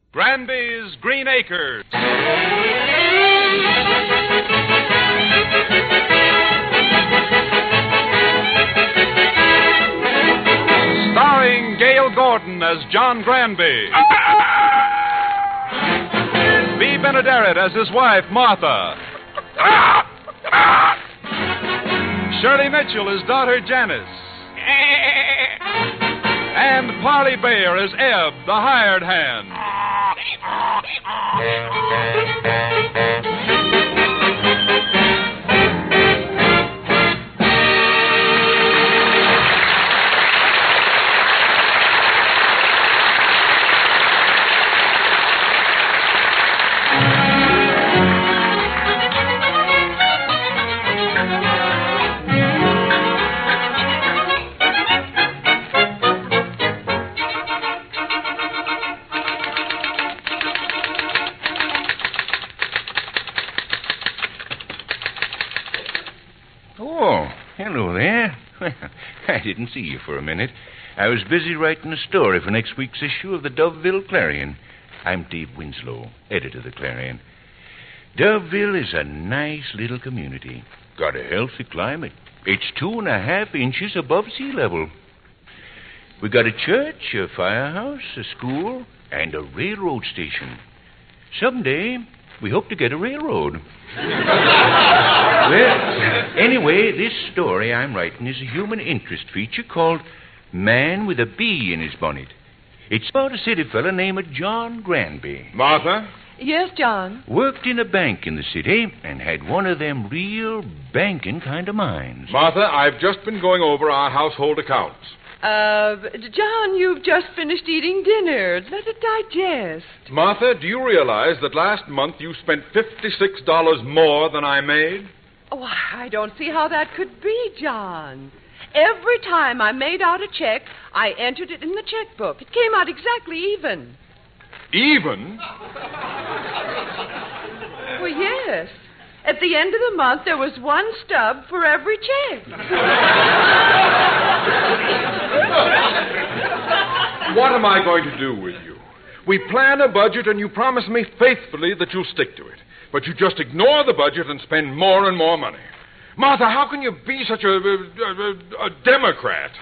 Granby's Green Acres. Starring Gale Gordon as John Granby. Bea Benaderet as his wife, Martha. Shirley Mitchell as daughter, Janice. And Parley Bayer as Ebb, the hired hand. Hello there. I didn't see you for a minute. I was busy writing a story for next week's issue of the Doveville Clarion. I'm Dave Winslow, editor of the Clarion. Doveville is a nice little community. Got a healthy climate. It's 2.5 inches above sea level. We got a church, a firehouse, a school, and a railroad station. Someday, we hope to get a railroad. Well, anyway, this story I'm writing is a human interest feature called Man with a Bee in His Bonnet. It's about a city fella named John Granby. Martha? Yes, John? Worked in a bank in the city and had one of them real banking kind of minds. Martha, I've just been going over our household accounts. John, you've just finished eating dinner. Let it digest. Martha, do you realize that last month you spent $56 more than I made? Oh, I don't see how that could be, John. Every time I made out a check, I entered it in the checkbook. It came out exactly even. Even? Well, yes. At the end of the month, there was one stub for every check. What am I going to do with you? We plan a budget and you promise me faithfully that you'll stick to it. But you just ignore the budget and spend more and more money. Martha, how can you be such a Democrat?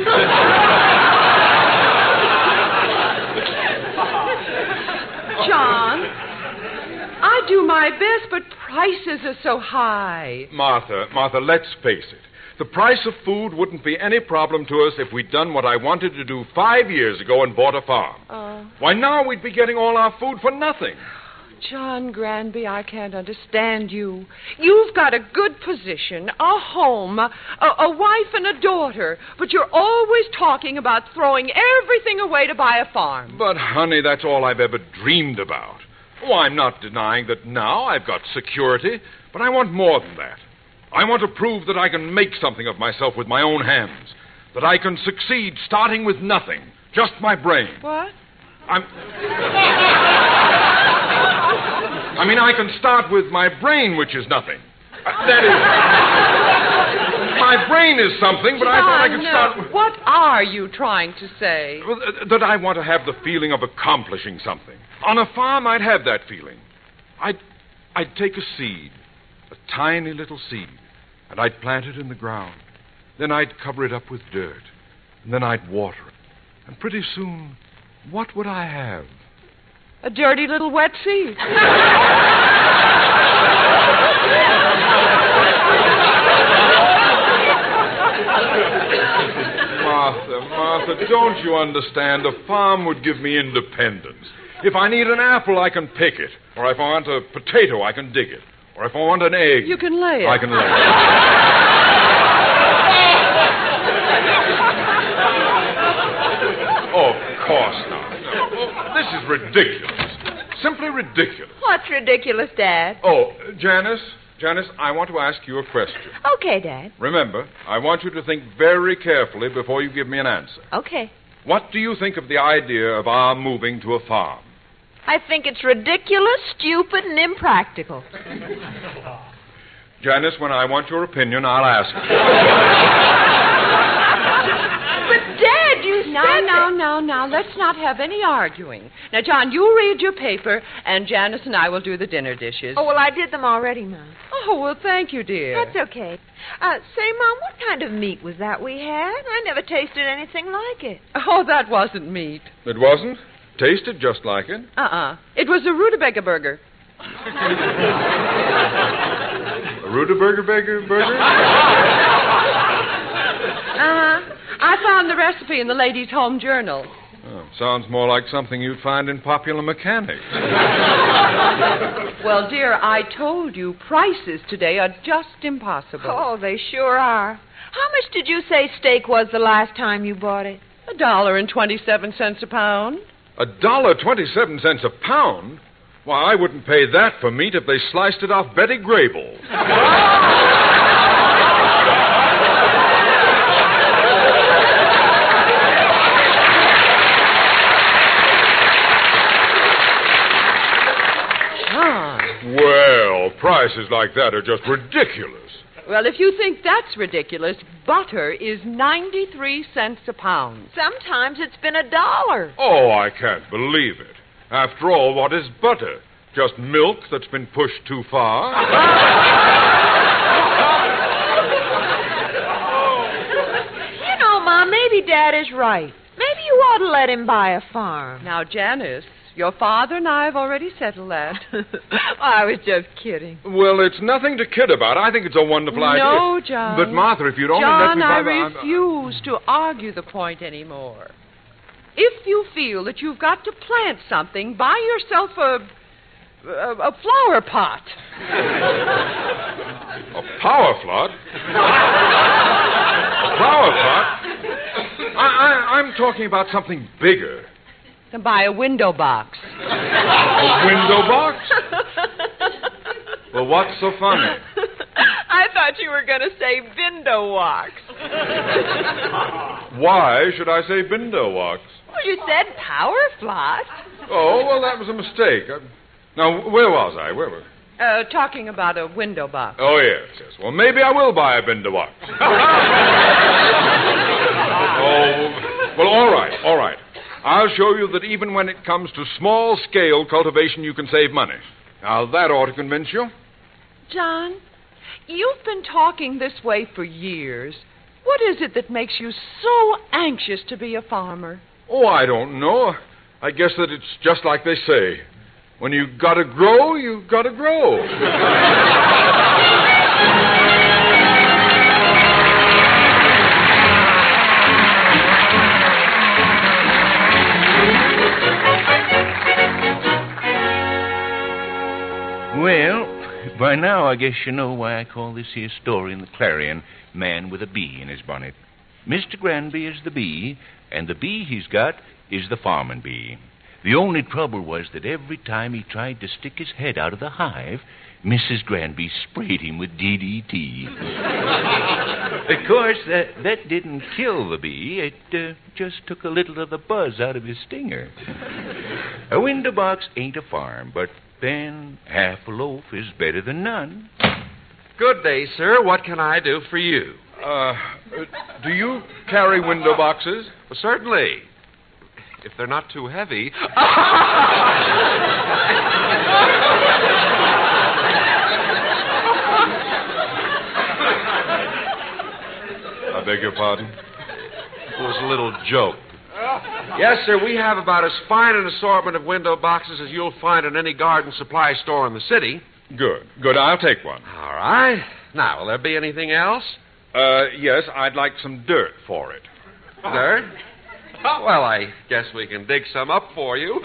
John, I do my best, but prices are so high. Martha, let's face it. The price of food wouldn't be any problem to us if we'd done what I wanted to do 5 years ago and bought a farm. Why, now we'd be getting all our food for nothing. John Granby, I can't understand you. You've got a good position, a home, a wife and a daughter, but you're always talking about throwing everything away to buy a farm. But, honey, that's all I've ever dreamed about. Oh, I'm not denying that now I've got security, but I want more than that. I want to prove that I can make something of myself with my own hands, that I can succeed starting with nothing, just my brain. What? I can start with my brain, which is nothing. That is... My brain is something, but John, I thought I could start with... What are you trying to say? Well, that I want to have the feeling of accomplishing something. On a farm, I'd have that feeling. I'd take a seed, a tiny little seed, and I'd plant it in the ground. Then I'd cover it up with dirt, and then I'd water it. And pretty soon, what would I have? A dirty little wet seed. Martha, don't you understand? A farm would give me independence. If I need an apple, I can pick it. Or if I want a potato, I can dig it. Or if I want an egg... You can lay it. I can lay it. Oh, of course not. No. This is ridiculous. Simply ridiculous. What's ridiculous, Dad? Oh, Janice, I want to ask you a question. Okay, Dad. Remember, I want you to think very carefully before you give me an answer. Okay. What do you think of the idea of our moving to a farm? I think it's ridiculous, stupid, and impractical. Janice, when I want your opinion, I'll ask you. But, Dad, you said... Now, let's not have any arguing. Now, John, you read your paper, and Janice and I will do the dinner dishes. Oh, well, I did them already, Mom. Oh, well, thank you, dear. That's okay. Say, Mom, what kind of meat was that we had? I never tasted anything like it. Oh, that wasn't meat. It wasn't? Tasted just like it. It was a rutabaga burger. A rutabaga burger? I found the recipe in the Ladies' Home Journal. Oh, sounds more like something you'd find in Popular Mechanics. Well, dear, I told you prices today are just impossible. Oh, they sure are. How much did you say steak was the last time you bought it? $1.27 a pound. $1.27 a pound? Why, I wouldn't pay that for meat if they sliced it off Betty Grable. Well, prices like that are just ridiculous. Well, if you think that's ridiculous, butter is 93 cents a pound. Sometimes it's been $1. Oh, I can't believe it. After all, what is butter? Just milk that's been pushed too far? You know, Mom, maybe Dad is right. Maybe you ought to let him buy a farm. Now, Janice, your father and I have already settled that. I was just kidding. Well, it's nothing to kid about. I think it's a wonderful idea. No, John. But, Martha, if you'd only let John, me I buy refuse to argue the point anymore. If you feel that you've got to plant something, buy yourself a flower pot. A power flood? A flower pot? I'm talking about something bigger. Then buy a window box. A window box? Well, what's so funny? I thought you were going to say window box. Why should I say window box? Well, you said power flood. Oh, well, that was a mistake. Now, where was I? Where was I? Talking about a window box. Oh, yes. Well, maybe I will buy a window box. Oh, well, all right. I'll show you that even when it comes to small-scale cultivation, you can save money. Now, that ought to convince you. John, you've been talking this way for years. What is it that makes you so anxious to be a farmer? Oh, I don't know. I guess that it's just like they say. When you gotta grow, you gotta grow. Well, by now I guess you know why I call this here story in the Clarion Man with a Bee in His Bonnet. Mr. Granby is the bee, and the bee he's got is the farming bee. The only trouble was that every time he tried to stick his head out of the hive, Mrs. Granby sprayed him with DDT. Of course, that didn't kill the bee. It just took a little of the buzz out of his stinger. A window box ain't a farm, but then half a loaf is better than none. Good day, sir. What can I do for you? Do you carry window boxes? Well, certainly. If they're not too heavy. I beg your pardon? It was a little joke. Yes, sir, we have about as fine an assortment of window boxes as you'll find in any garden supply store in the city. Good. I'll take one. All right. Now, will there be anything else? Yes, I'd like some dirt for it. Dirt? Well, I guess we can dig some up for you.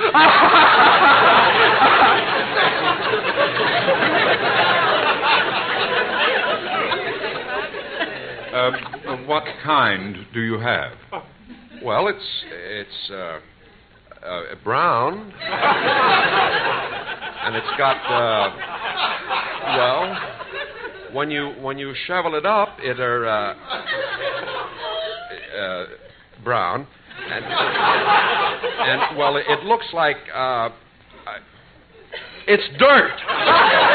What kind do you have? Well, it's brown. And it's got, when you shovel it up, it'll, brown. And well, it looks like, it's dirt.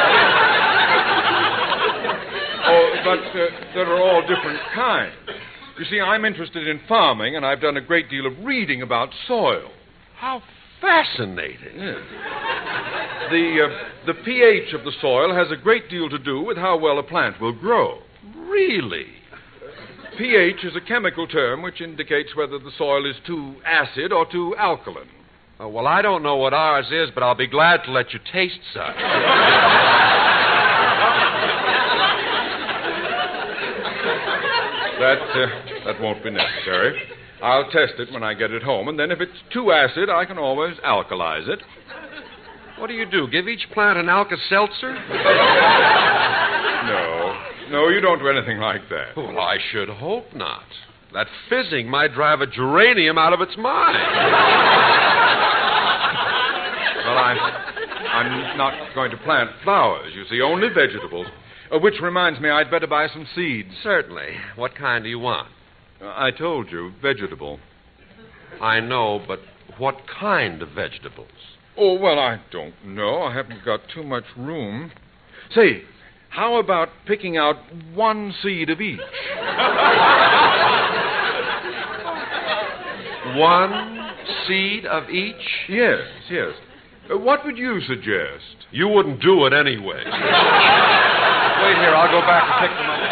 Oh, but there are all different kinds. You see, I'm interested in farming, and I've done a great deal of reading about soil. How fascinating. Yes. The pH of the soil has a great deal to do with how well a plant will grow. Really? pH is a chemical term which indicates whether the soil is too acid or too alkaline. Well, I don't know what ours is, but I'll be glad to let you taste such. That won't be necessary. I'll test it when I get it home, and then if it's too acid, I can always alkalize it. What do? Give each plant an Alka-Seltzer? No, you don't do anything like that. Well, I should hope not. That fizzing might drive a geranium out of its mind. Well, I'm not going to plant flowers, you see, only vegetables. Which reminds me, I'd better buy some seeds. Certainly. What kind do you want? I told you, vegetable. I know, but what kind of vegetables? Oh, well, I don't know. I haven't got too much room. Say, how about picking out one seed of each? One seed of each? Yes. What would you suggest? You wouldn't do it anyway. Wait here, I'll go back and pick them up.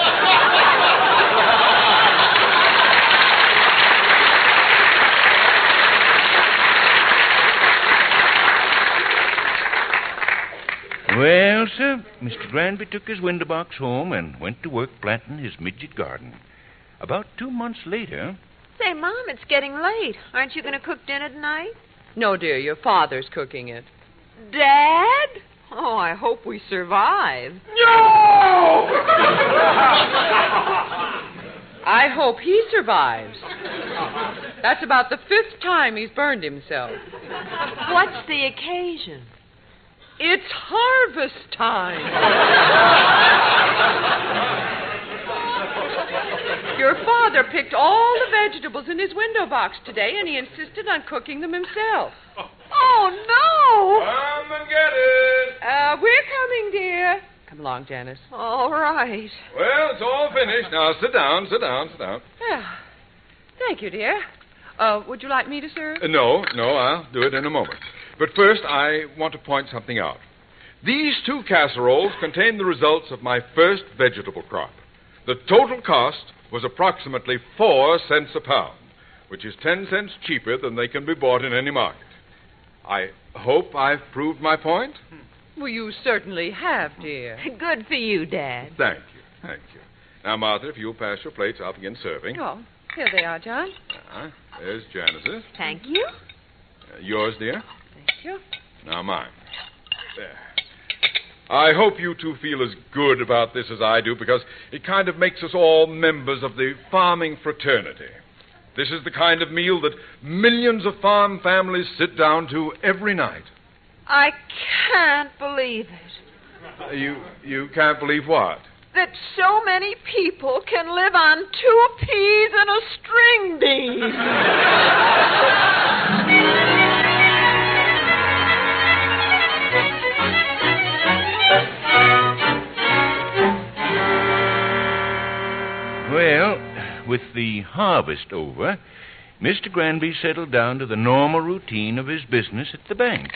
Well, sir, Mr. Granby took his window box home and went to work planting his midget garden. About 2 months later... Say, Mom, it's getting late. Aren't you going to cook dinner tonight? No, dear, your father's cooking it. Dad? Oh, I hope we survive. No! I hope he survives. That's about the 5th time he's burned himself. What's the occasion? It's harvest time. Your father picked all the vegetables in his window box today, and he insisted on cooking them himself. Oh, no! Come and get it. We're coming, dear. Come along, Janice. All right. Well, it's all finished. Now, sit down. Yeah. Thank you, dear. Would you like me to serve? No, I'll do it in a moment. But first, I want to point something out. These 2 casseroles contain the results of my first vegetable crop. The total cost was approximately 4 cents a pound, which is 10 cents cheaper than they can be bought in any market. I hope I've proved my point. Well, you certainly have, dear. Good for you, Dad. Thank you. Now, Martha, if you'll pass your plates, I'll begin serving. Oh, here they are, John. There's Janice's. Thank you. Yours, dear. Thank you. Now, mine. There. I hope you two feel as good about this as I do, because it kind of makes us all members of the farming fraternity. This is the kind of meal that millions of farm families sit down to every night. I can't believe it. You can't believe what? That so many people can live on 2 peas and a string bean. Well, with the harvest over, Mr. Granby settled down to the normal routine of his business at the bank.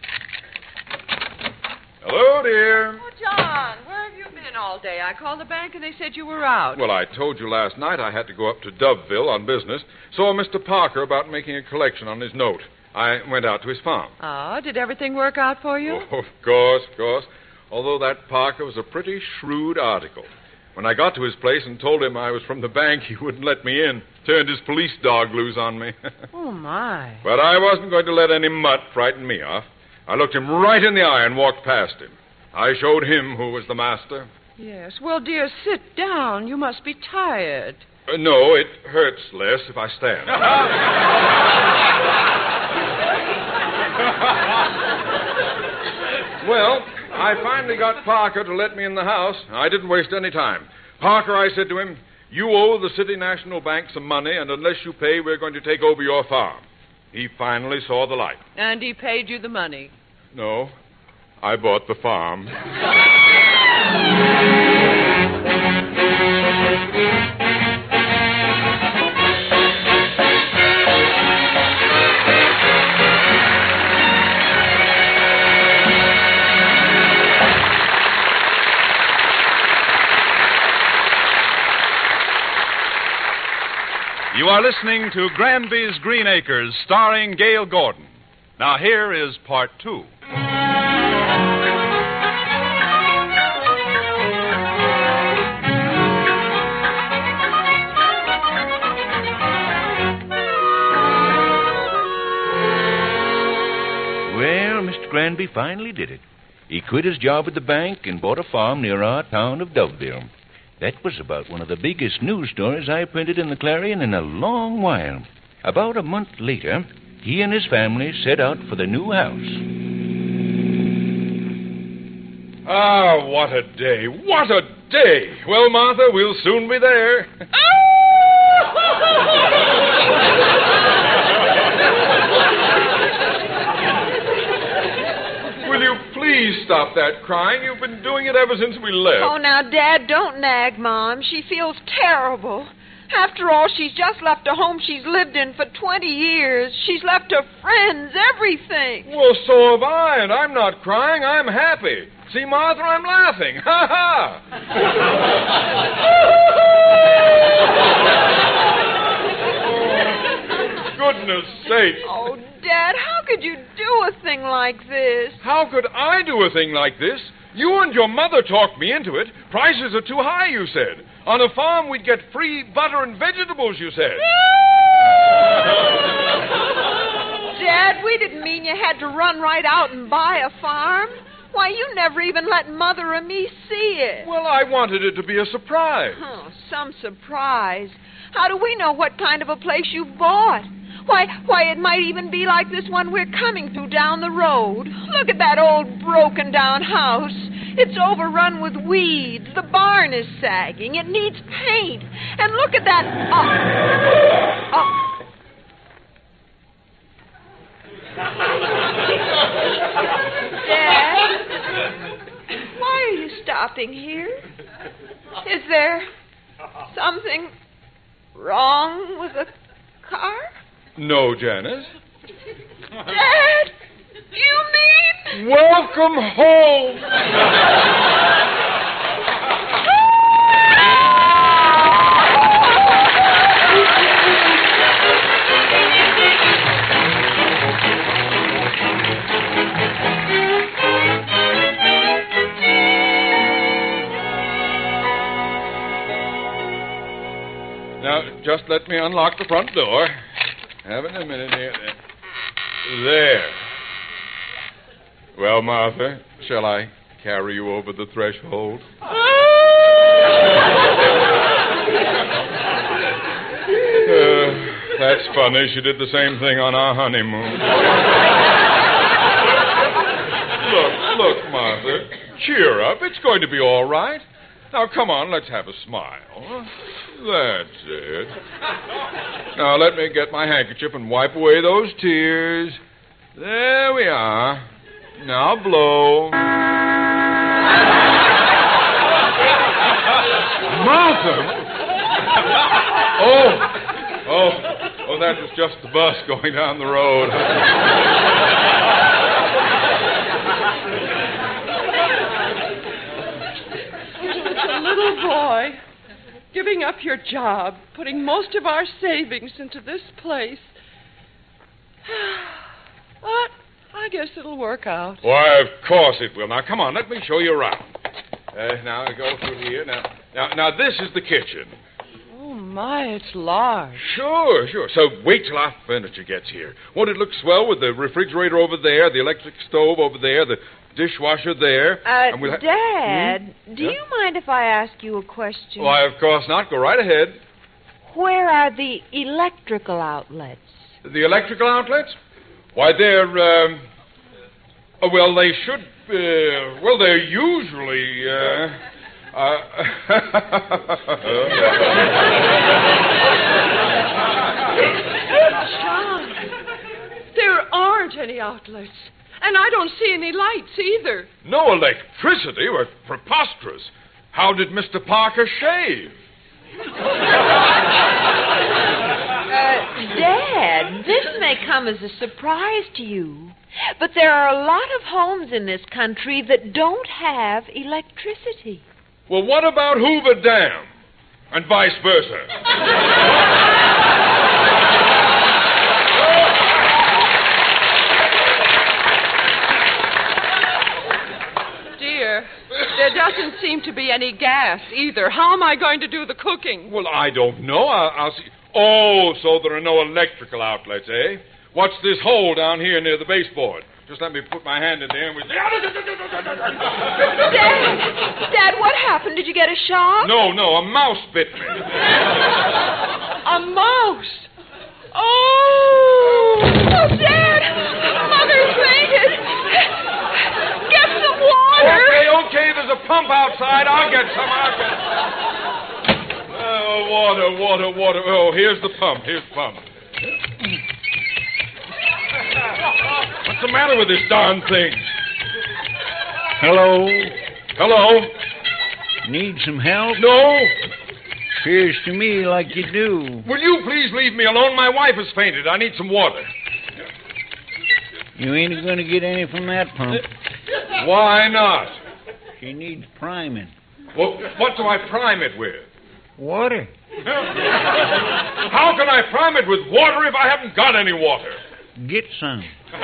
Hello, dear. Oh, John, where have you been all day? I called the bank and they said you were out. Well, I told you last night I had to go up to Doveville on business. Saw Mr. Parker about making a collection on his note. I went out to his farm. Oh, did everything work out for you? Oh, of course. Although that Parker was a pretty shrewd article. When I got to his place and told him I was from the bank, he wouldn't let me in. Turned his police dog loose on me. Oh, my. But I wasn't going to let any mutt frighten me off. I looked him right in the eye and walked past him. I showed him who was the master. Yes. Well, dear, sit down. You must be tired. No, it hurts less if I stand. Well, I finally got Parker to let me in the house. I didn't waste any time. Parker, I said to him, you owe the City National Bank some money, and unless you pay, we're going to take over your farm. He finally saw the light. And he paid you the money. No, I bought the farm. are listening to Granby's Green Acres, starring Gale Gordon. Now, here is part 2. Well, Mr. Granby finally did it. He quit his job at the bank and bought a farm near our town of Doveville. That was about one of the biggest news stories I printed in the Clarion in a long while. About a month later, he and his family set out for the new house. Ah, what a day. What a day. Well, Martha, we'll soon be there. Will you please stop that crying? You've been doing it ever since we left. Oh, now, Dad, don't nag Mom. She feels terrible. After all, she's just left a home she's lived in for 20 years. She's left her friends, everything. Well, so have I, and I'm not crying. I'm happy. See, Martha, I'm laughing. Ha ha! Goodness sake. Oh, Dad, how could you do a thing like this? How could I do a thing like this? You and your mother talked me into it. Prices are too high, you said. On a farm, we'd get free butter and vegetables, you said. Dad, we didn't mean you had to run right out and buy a farm. Why, you never even let Mother or me see it. Well, I wanted it to be a surprise. Oh, some surprise. How do we know what kind of a place you bought? Why, it might even be like this one we're coming through down the road. Look at that old broken-down house. It's overrun with weeds. The barn is sagging. It needs paint. And look at that... Dad, why are you stopping here? Is there something wrong with the car? No, Janice. Dad, you mean... Welcome home. Now, just let me unlock the front door. Having a minute here. There. Well, Martha, shall I carry you over the threshold? That's funny. She did the same thing on our honeymoon. Look, Martha. Cheer up. It's going to be all right. Now, come on, let's have a smile. That's it. Now, let me get my handkerchief and wipe away those tears. There we are. Now blow. Martha! Oh, that was just the bus going down the road. A little boy, giving up your job, putting most of our savings into this place. But I guess it'll work out. Why, of course it will. Now, come on, let me show you around. Now, I go through here. Now, this is the kitchen. Oh, my, it's large. Sure. So wait till our furniture gets here. Won't it look swell with the refrigerator over there, the electric stove over there, the dishwasher there? And Dad, do you mind if I ask you a question? Why, of course not. Go right ahead. Where are the electrical outlets? The electrical outlets? Why, they're, well, they should, they're usually, John, there aren't any outlets. And I don't see any lights either. No electricity? Well, preposterous. How did Mr. Parker shave? Dad, this may come as a surprise to you, but there are a lot of homes in this country that don't have electricity. Well, what about Hoover Dam? And vice versa. There doesn't seem to be any gas either. How am I going to do the cooking? Well, I don't know. I'll see. Oh, so there are no electrical outlets, eh? What's this hole down here near the baseboard? Just let me put my hand in there and we... Dad, what happened? Did you get a shock? No, a mouse bit me. A mouse? Oh! Oh, Dad! Mother fainted! Get some water! Okay, there's a pump outside. I'll get some. Oh, water. Oh, here's the pump. What's the matter with this darn thing? Hello? Need some help? No. Appears to me like you do. Will you please leave me alone? My wife has fainted. I need some water. You ain't going to get any from that pump. Why not? She needs priming. Well, what do I prime it with? Water. How can I prime it with water if I haven't got any water? Get some.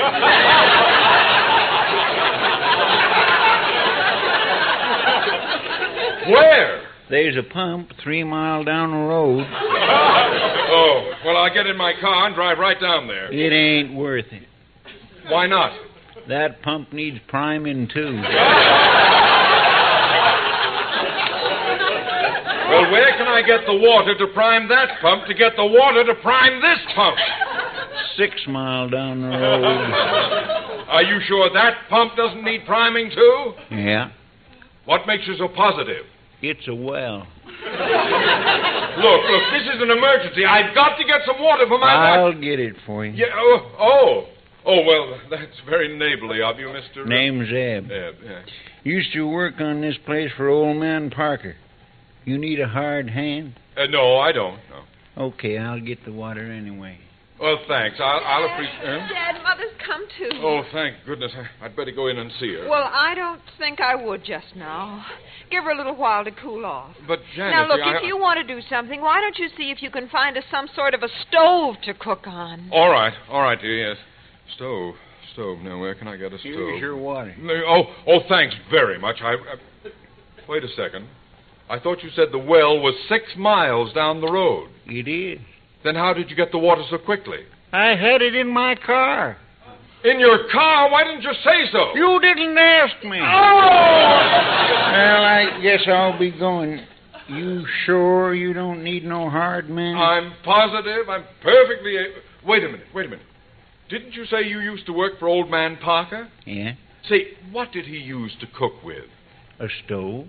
Where? There's a pump 3 miles down the road. Oh, well, I'll get in my car and drive right down there. It ain't worth it. Why not? That pump needs priming, too. Well, where can I get the water to prime that pump to get the water to prime this pump? 6 miles down the road. Are you sure that pump doesn't need priming, too? Yeah. What makes you so positive? It's a well. Look, this is an emergency. I've got to get some water for my I'll wife. get it for you. Yeah, oh, well, that's very neighborly of you, Mr. Name's Eb. Eb, yeah. Used to work on this place for old man Parker. You need a hard hand? No, I don't, no. Okay, I'll get the water anyway. Well, thanks. I'll appreciate... Dad, Mother's come to. Oh, thank goodness. I'd better go in and see her. Well, I don't think I would just now. Give her a little while to cool off. But, Janet... Now, look, if you want to do something, why don't you see if you can find us some sort of a stove to cook on? All right, dear, yes. Stove. Now, where can I get a stove? Here's your water. Oh, thanks very much. Wait a second. I thought you said the well was 6 miles down the road. It is. Then how did you get the water so quickly? I had it in my car. In your car? Why didn't you say so? You didn't ask me. Oh! Well, I guess I'll be going. You sure you don't need no hard man? I'm positive. I'm perfectly... Wait a minute. Didn't you say you used to work for old man Parker? Yeah. Say, what did he use to cook with? A stove.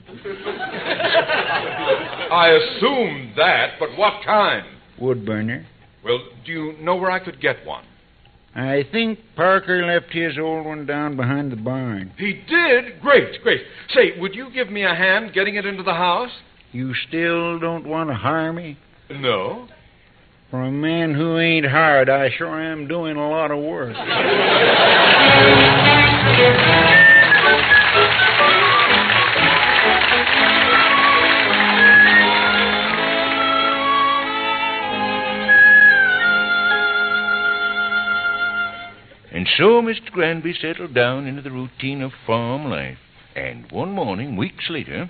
I assumed that, but what kind? Wood burner. Well, do you know where I could get one? I think Parker left his old one down behind the barn. He did? Great. Say, would you give me a hand getting it into the house? You still don't want to hire me? No. For a man who ain't hired, I sure am doing a lot of work. And so Mr. Granby settled down into the routine of farm life. And one morning, weeks later...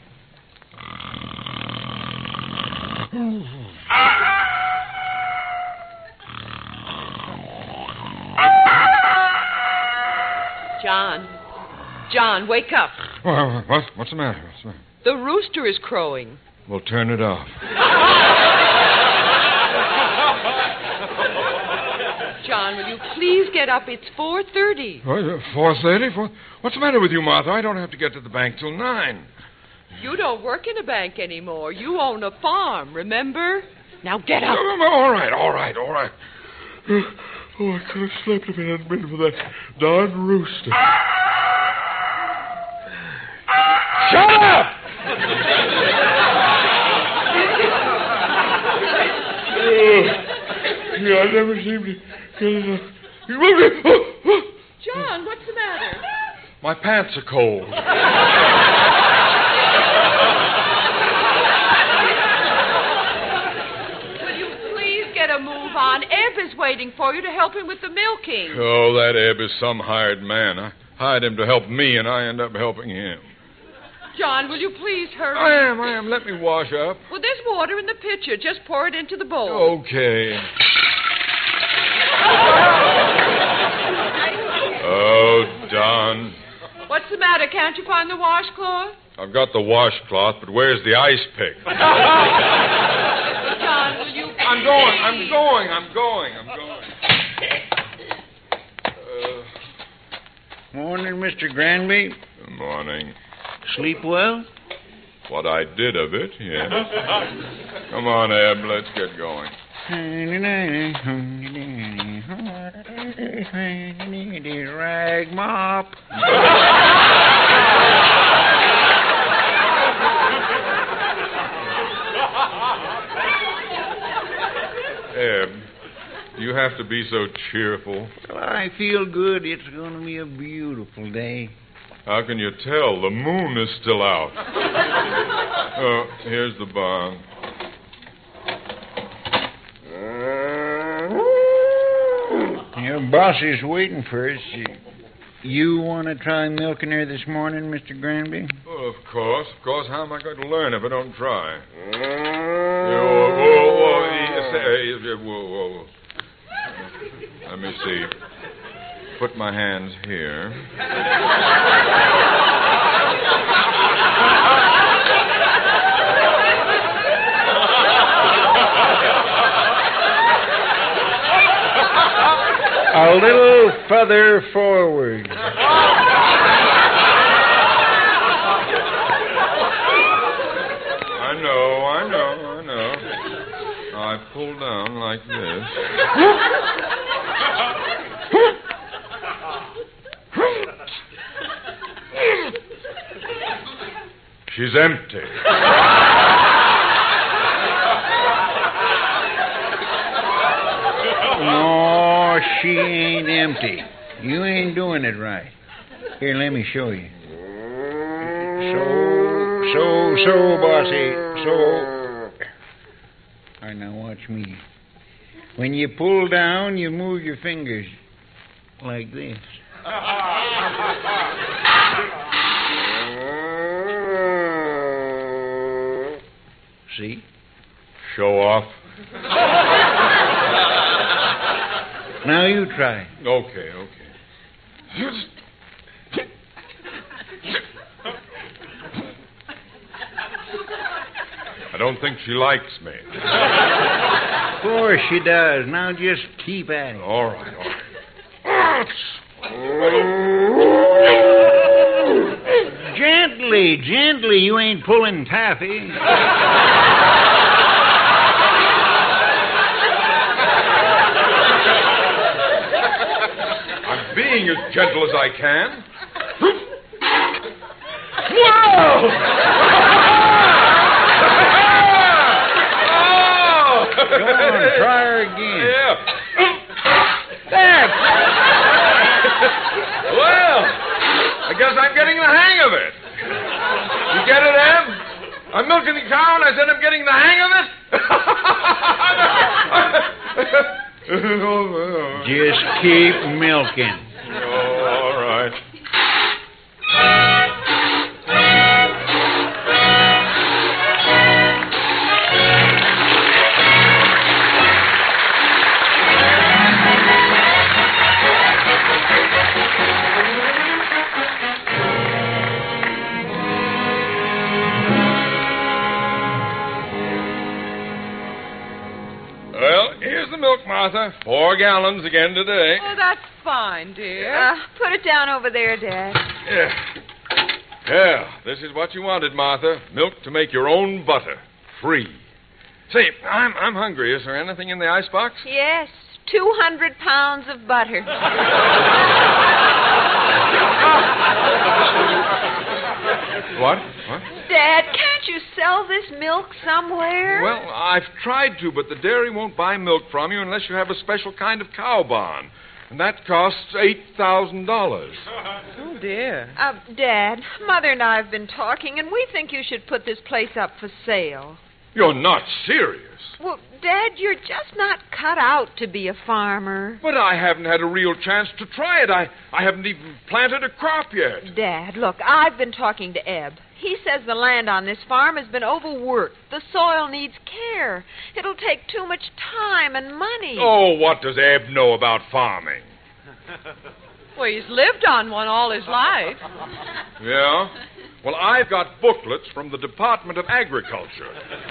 John, wake up. What's the matter? The rooster is crowing. Well, turn it off. John, will you please get up? It's 4:30. 4:30? What's the matter with you, Martha? I don't have to get to the bank till 9. You don't work in a bank anymore. You own a farm, remember? Now get up. All right. Oh, I could have slept if it hadn't been for that darn rooster. Shut up! I never seem to get enough. John, what's the matter? My pants are cold. Will you please get a move on? Eb is waiting for you to help him with the milking. Oh, that Eb is some hired man. I hired him to help me, and I end up helping him. John, will you please hurry? I am. Let me wash up. Well, there's water in the pitcher. Just pour it into the bowl. Okay. Oh, Don. What's the matter? Can't you find the washcloth? I've got the washcloth, but where's the ice pick? John, will you... I'm going. Morning, Mr. Granby. Good morning. Sleep well? What I did of it, yes. Come on, Eb, let's get going. Rag mop. Eb, you have to be so cheerful. Well, I feel good. It's going to be a beautiful day. How can you tell? The moon is still out. Oh, here's the barn. Your boss is waiting for us. You want to try milking her this morning, Mr. Granby? Oh, of course. How am I going to learn if I don't try? Whoa. Let me see. Put my hands here. A little further forward. I know. I pull down like this. She's empty. No, she ain't empty. You ain't doing it right. Here, let me show you. So, bossy. So. All right, now watch me. When you pull down, you move your fingers like this. See? Show off. Now you try. Okay. I don't think she likes me. Of course she does. Now just keep at it. All right. Gently. You ain't pulling taffy. I'm being as gentle as I can. Whoa! Go on, try her again. Yeah. There. Well, I guess I'm getting the hang of it. You get it, Em? I'm milking the cow, and I said I'm getting the hang of it. Just keep milking. Oh, all right. Well, here's the milk, Martha. 4 gallons again today. Oh, that's fine, dear. Put it down over there, Dad. Yeah, this is what you wanted, Martha. Milk to make your own butter. Free. Say, I'm hungry. Is there anything in the icebox? Yes, 200 pounds of butter. What? Dad, can't you sell this milk somewhere? Well, I've tried to, but the dairy won't buy milk from you unless you have a special kind of cow bond. And that costs $8,000. Oh, dear. Dad, Mother and I have been talking, and we think you should put this place up for sale. You're not serious. Well, Dad, you're just not cut out to be a farmer. But I haven't had a real chance to try it. I haven't even planted a crop yet. Dad, look, I've been talking to Eb. He says the land on this farm has been overworked. The soil needs care. It'll take too much time and money. Oh, what does Eb know about farming? Well, he's lived on one all his life. Yeah? Well, I've got booklets from the Department of Agriculture.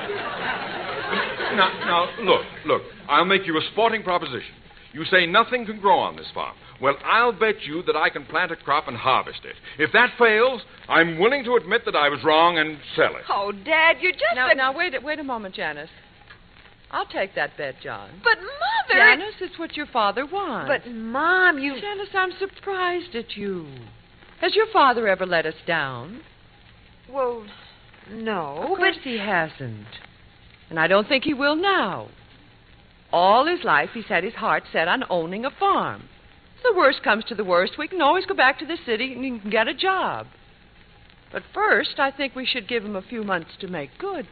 Now, look. I'll make you a sporting proposition. You say nothing can grow on this farm. Well, I'll bet you that I can plant a crop and harvest it. If that fails, I'm willing to admit that I was wrong and sell it. Oh, Dad, you're just Now, wait a moment, Janice. I'll take that bet, John. But, Mother... Janice, it's what your father wants. But, Mom, you... Janice, I'm surprised at you. Has your father ever let us down? Well, no, Of course he hasn't. And I don't think he will now. All his life, he's had his heart set on owning a farm. If the worst comes to the worst, we can always go back to the city and he can get a job. But first, I think we should give him a few months to make good.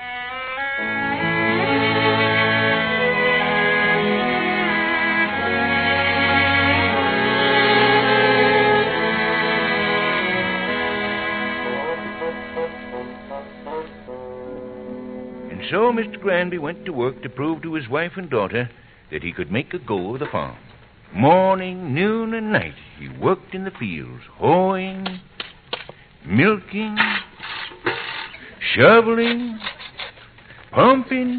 So Mr. Granby went to work to prove to his wife and daughter that he could make a go of the farm. Morning, noon, and night, he worked in the fields, hoeing, milking, shoveling, pumping,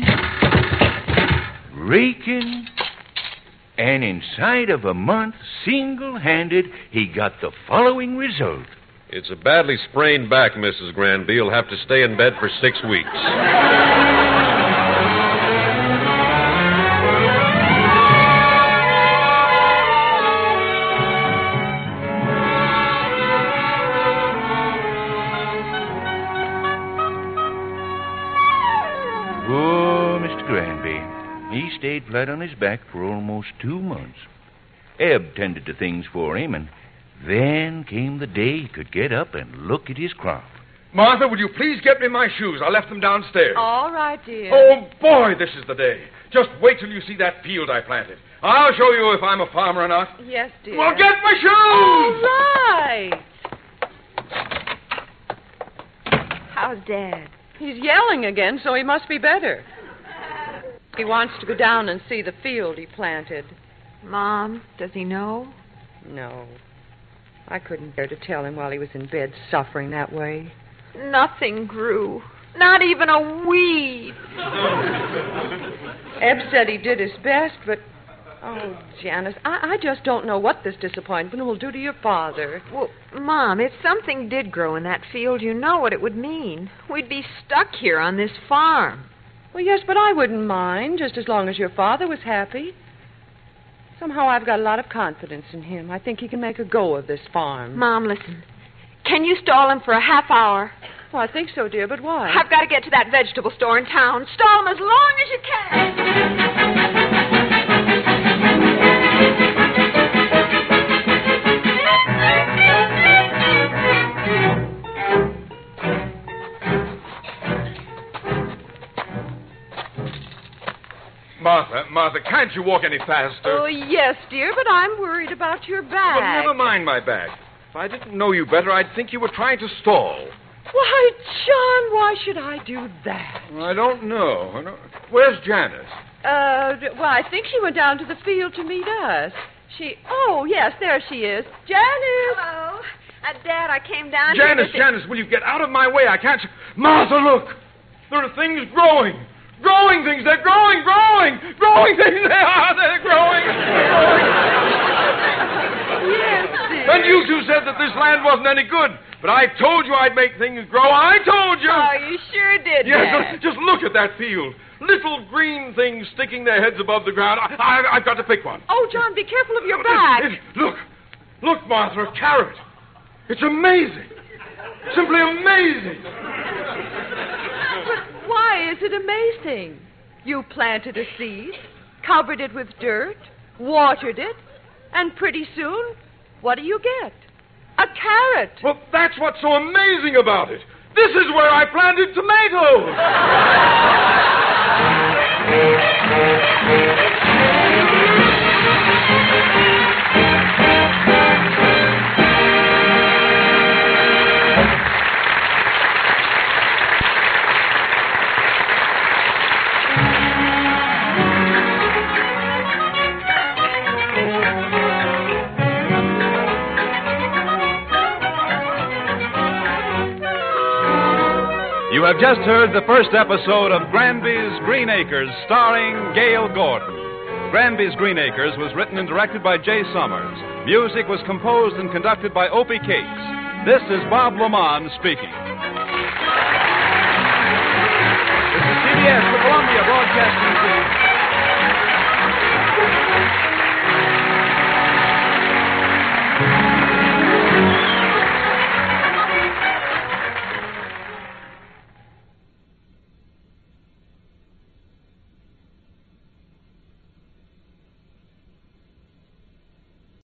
raking, and inside of a month, single-handed, he got the following result. It's a badly sprained back, Mrs. Granby. You'll have to stay in bed for 6 weeks. Poor Mr. Granby. He stayed flat on his back for almost 2 months. Eb tended to things for him, and then came the day he could get up and look at his crop. Martha, will you please get me my shoes? I left them downstairs. All right, dear. Oh, boy, this is the day. Just wait till you see that field I planted. I'll show you if I'm a farmer or not. Yes, dear. Well, get my shoes! All right. How's Dad? He's yelling again, so he must be better. He wants to go down and see the field he planted. Mom, does he know? No. I couldn't bear to tell him while he was in bed suffering that way. Nothing grew. Not even a weed. Eb said he did his best, but... Oh, Janice, I just don't know what this disappointment will do to your father. Well, Mom, if something did grow in that field, you know what it would mean. We'd be stuck here on this farm. Well, yes, but I wouldn't mind, just as long as your father was happy. Somehow I've got a lot of confidence in him. I think he can make a go of this farm. Mom, listen. Can you stall him for a half hour? Well, I think so, dear, but why? I've got to get to that vegetable store in town. Stall him as long as you can. Martha, can't you walk any faster? Oh, yes, dear, but I'm worried about your back. Well, never mind my back. If I didn't know you better, I'd think you were trying to stall. Why, John, why should I do that? I don't know. Where's Janice? Well, I think she went down to the field to meet us. Oh, yes, there she is. Janice! Hello. Dad, I came down here Janice, will you get out of my way? I can't... Martha, look! There are things growing. Growing things. They're growing. Growing things. They are. They're growing. Yes, dear. And you two said that this land wasn't any good. But I told you I'd make things grow. I told you. Oh, you sure did, Yes, Dad. just look at that field. Little green things sticking their heads above the ground. I've got to pick one. Oh, John, be careful of your back. Look, Martha, a carrot. It's amazing. Simply amazing. But why is it amazing? You planted a seed, covered it with dirt, watered it, and pretty soon, what do you get? A carrot. Well, that's what's so amazing about it. This is where I planted tomatoes. You have just heard the first episode of Granby's Green Acres, starring Gail Gordon. Granby's Green Acres was written and directed by Jay Summers. Music was composed and conducted by Opie Cates. This is Bob Lamont speaking. This is CBS, the Columbia Broadcasting System.